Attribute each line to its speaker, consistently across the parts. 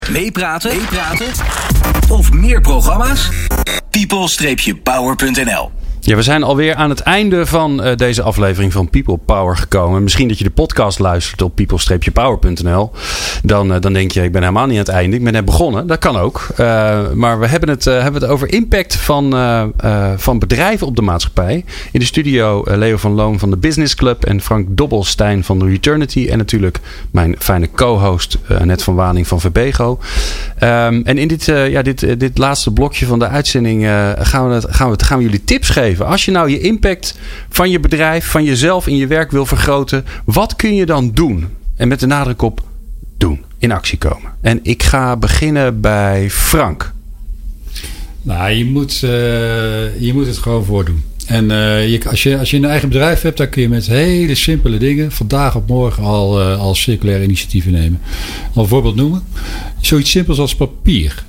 Speaker 1: Meepraten of meer programma's? people-power.nl.
Speaker 2: Ja, we zijn alweer aan het einde van deze aflevering van People Power gekomen. Misschien dat je de podcast luistert op people-power.nl. Dan denk je, ik ben helemaal niet aan het einde. Ik ben net begonnen. Dat kan ook. Maar we hebben het over impact van bedrijven op de maatschappij. In de studio Leo van Loon van de Business Club en Frank Dobbelstein van Returnity. En natuurlijk mijn fijne co-host Net van Waning van Verbego. En in dit laatste blokje van de uitzending gaan we jullie tips geven. Als je nou je impact van je bedrijf, van jezelf in je werk wil vergroten, wat kun je dan doen? En met de nadruk op doen, in actie komen. En ik ga beginnen bij Frank.
Speaker 3: Nou, je moet het gewoon voordoen. En als je een eigen bedrijf hebt, dan kun je met hele simpele dingen vandaag op morgen al circulaire initiatieven nemen. Al een voorbeeld noemen. Zoiets simpels als papier.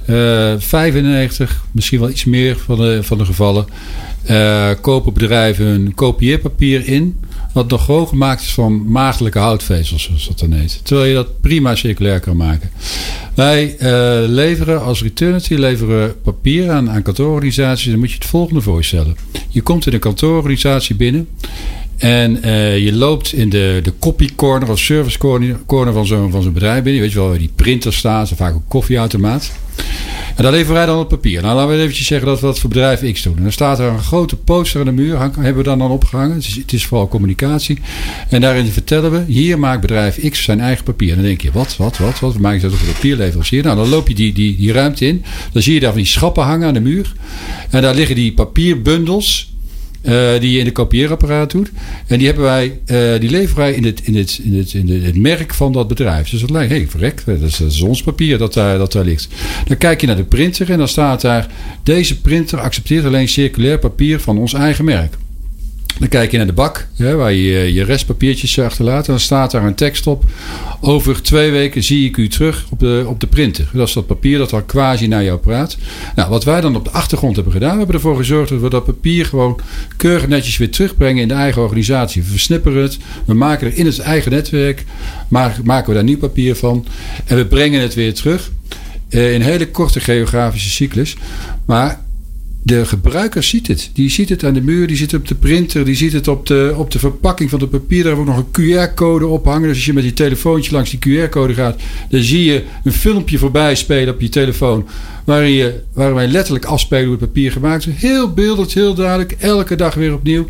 Speaker 3: 95, misschien wel iets meer van de gevallen, kopen bedrijven hun kopieerpapier in, wat nog gewoon gemaakt is van maagdelijke houtvezels, zoals dat dan heet. Terwijl je dat prima circulair kan maken. Wij leveren als Returnity papier aan kantoororganisaties. Dan moet je het volgende voorstellen. Je komt in een kantoororganisatie binnen en je loopt in de copy corner of service corner van zo'n bedrijf binnen. Je weet wel waar die printer staat, of vaak een koffieautomaat. En daar leveren wij dan het papier. Nou, laten we eventjes zeggen dat we dat voor bedrijf X doen. En dan staat er een grote poster aan de muur. Hebben we dan opgehangen. Het is vooral communicatie. En daarin vertellen we, hier maakt bedrijf X zijn eigen papier. En dan denk je, wat? We maken dat voor papierleverancier. Nou, dan loop je die ruimte in. Dan zie je daar van die schappen hangen aan de muur. En daar liggen die papierbundels die je in de kopieerapparaat doet. En die leveren wij in het merk van dat bedrijf. Dus dat lijkt, verrek, dat is ons papier dat daar ligt. Dan kijk je naar de printer en dan staat daar, deze printer accepteert alleen circulair papier van ons eigen merk. Dan kijk je naar de bak, waar je restpapiertjes achterlaat. En dan staat daar een tekst op. Over 2 weken zie ik u terug op de printer. Dat is dat papier dat al quasi naar jou praat. Nou, wat wij dan op de achtergrond hebben gedaan. We hebben ervoor gezorgd dat we dat papier gewoon keurig netjes weer terugbrengen in de eigen organisatie. We versnipperen het. We maken er in het eigen netwerk. Maken we daar nieuw papier van. En we brengen het weer terug. In een hele korte geografische cyclus. Maar de gebruiker ziet het. Die ziet het aan de muur, die ziet het op de printer, die ziet het op de verpakking van het papier. Daar hebben we ook nog een QR-code ophangen. Dus als je met je telefoontje langs die QR-code gaat, dan zie je een filmpje voorbij spelen op je telefoon. Waarin wij letterlijk afspelen hoe het papier gemaakt is. Heel beeldend, heel duidelijk. Elke dag weer opnieuw.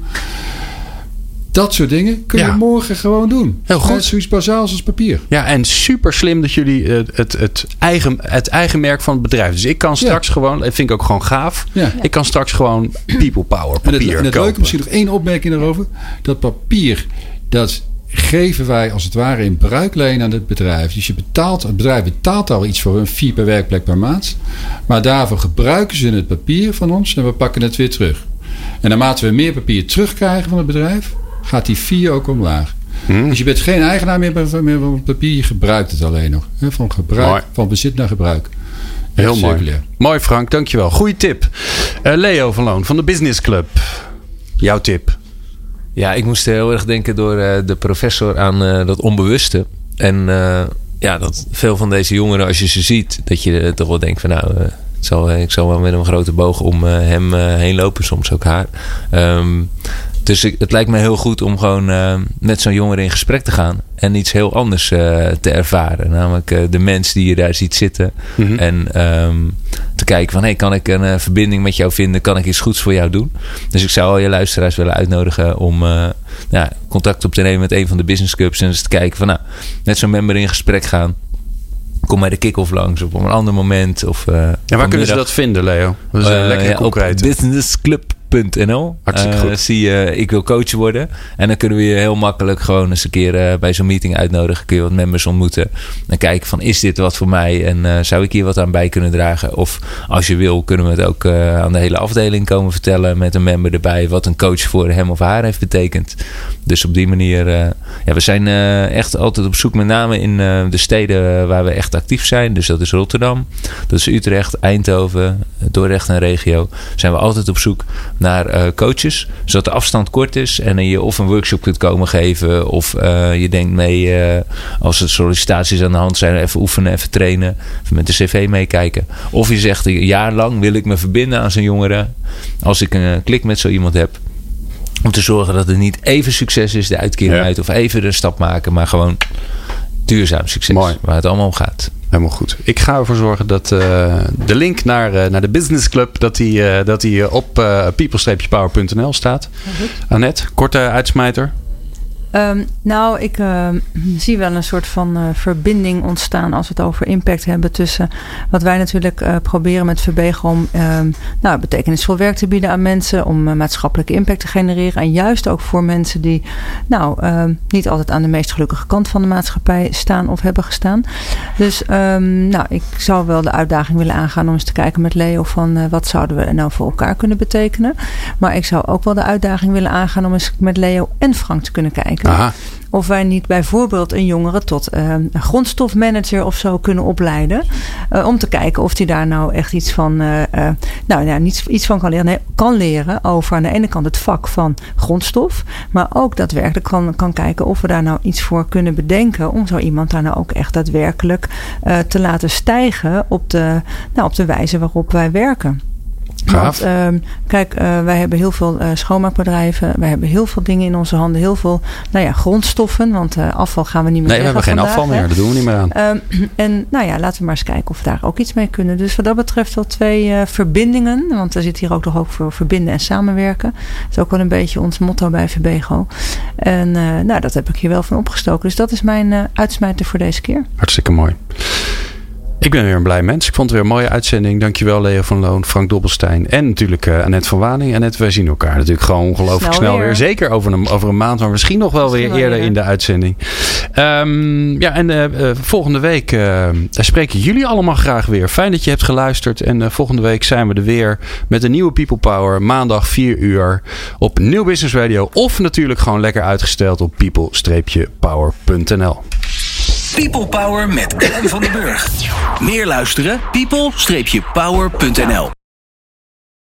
Speaker 3: Dat soort dingen kun je morgen gewoon doen.
Speaker 2: Heel goed.
Speaker 3: Zoiets bazaals als papier.
Speaker 2: Ja, en super slim dat jullie het eigen merk van het bedrijf. Dus ik kan straks gewoon, dat vind ik ook gewoon gaaf. Ja. Ik kan straks gewoon People Power papier
Speaker 3: en het leuke, misschien nog 1 opmerking daarover. Dat papier, dat geven wij als het ware in bruikleen aan het bedrijf. Dus het bedrijf betaalt al iets voor een fee per werkplek per maand. Maar daarvoor gebruiken ze het papier van ons en we pakken het weer terug. En naarmate we meer papier terugkrijgen van het bedrijf, gaat die fee ook omlaag. Dus je bent geen eigenaar meer van het papier. Je gebruikt het alleen nog. Van bezit naar gebruik.
Speaker 2: Heel mooi. Mooi Frank, dankjewel. Goeie tip. Leo van Loon van de Business Club. Jouw tip.
Speaker 4: Ja, ik moest heel erg denken door de professor aan dat onbewuste. En dat veel van deze jongeren, als je ze ziet, dat je toch wel denkt van ik zal wel met een grote boog om hem heen lopen. Soms ook haar. Dus het lijkt me heel goed om gewoon met zo'n jongere in gesprek te gaan. En iets heel anders te ervaren. Namelijk de mens die je daar ziet zitten. Mm-hmm. En te kijken van, kan ik een verbinding met jou vinden? Kan ik iets goeds voor jou doen? Dus ik zou al je luisteraars willen uitnodigen om contact op te nemen met een van de business clubs. En eens te kijken van, met zo'n member in gesprek gaan. Kom bij de kick-off langs of op een ander moment.
Speaker 2: Waar kunnen ze dat vinden, Leo? Dat is lekker concreet.
Speaker 4: Op businessclub.nl.
Speaker 2: Hartstikke goed.
Speaker 4: Zie je, ik wil coach worden. En dan kunnen we je heel makkelijk gewoon eens een keer bij zo'n meeting uitnodigen. Kun je wat members ontmoeten. En kijken van, is dit wat voor mij? En zou ik hier wat aan bij kunnen dragen? Of als je wil, kunnen we het ook aan de hele afdeling komen vertellen. Met een member erbij. Wat een coach voor hem of haar heeft betekend. Dus op die manier. We zijn echt altijd op zoek. Met name in de steden waar we echt actief zijn. Dus dat is Rotterdam. Dat is Utrecht, Eindhoven, Dordrecht en regio. Zijn we altijd op zoek naar coaches. Zodat de afstand kort is en je of een workshop kunt komen geven. Of je denkt mee, als er sollicitaties aan de hand zijn, even oefenen, even trainen. Even met de cv meekijken. Of je zegt, een jaar lang wil ik me verbinden aan zo'n jongere. Als ik een klik met zo iemand heb. Om te zorgen dat het niet even succes is, de uitkering uit. Of even de stap maken, maar gewoon duurzaam succes.
Speaker 2: Mooi.
Speaker 4: Waar het allemaal om gaat.
Speaker 2: Helemaal goed. Ik ga ervoor zorgen dat de link naar de Business Club, dat die op people-power.nl staat. Annette, korte uitsmijter.
Speaker 5: Ik zie wel een soort van verbinding ontstaan als we het over impact hebben tussen wat wij natuurlijk proberen met Verbego om betekenisvol werk te bieden aan mensen, om maatschappelijke impact te genereren en juist ook voor mensen die niet altijd aan de meest gelukkige kant van de maatschappij staan of hebben gestaan. Dus ik zou wel de uitdaging willen aangaan om eens te kijken met Leo van wat zouden we nou voor elkaar kunnen betekenen. Maar ik zou ook wel de uitdaging willen aangaan om eens met Leo en Frank te kunnen kijken.
Speaker 2: Aha.
Speaker 5: Of wij niet bijvoorbeeld een jongere tot grondstofmanager of zo kunnen opleiden. Om te kijken of die daar nou echt iets van, iets van kan leren. Nee, kan leren over aan de ene kant het vak van grondstof. Maar ook daadwerkelijk kan kijken of we daar nou iets voor kunnen bedenken. Om zo iemand daar nou ook echt daadwerkelijk te laten stijgen op de wijze waarop wij werken. Want, wij hebben heel veel schoonmaakbedrijven. Wij hebben heel veel dingen in onze handen. Heel veel grondstoffen. Want afval gaan we niet meer
Speaker 2: we hebben geen afval meer. Dat doen we niet meer aan.
Speaker 5: Laten we maar eens kijken of we daar ook iets mee kunnen. Dus wat dat betreft wel 2 verbindingen. Want er zit hier ook toch ook voor verbinden en samenwerken. Dat is ook wel een beetje ons motto bij Verbego. En dat heb ik hier wel van opgestoken. Dus dat is mijn uitsmijter voor deze keer.
Speaker 2: Hartstikke mooi. Ik ben weer een blij mens. Ik vond het weer een mooie uitzending. Dankjewel Leo van Loon, Frank Dobbelstein en natuurlijk Annette van Waning. Annette, wij zien elkaar natuurlijk gewoon ongelooflijk snel weer. Zeker over een maand, maar misschien nog wel weer eerder in de uitzending. Volgende week spreken jullie allemaal graag weer. Fijn dat je hebt geluisterd. En volgende week zijn we er weer met een nieuwe People Power. Maandag 4 uur op Nieuw Business Radio. Of natuurlijk gewoon lekker uitgesteld op people-power.nl.
Speaker 1: People Power met Glenn van den Burg. Meer luisteren? people-power.nl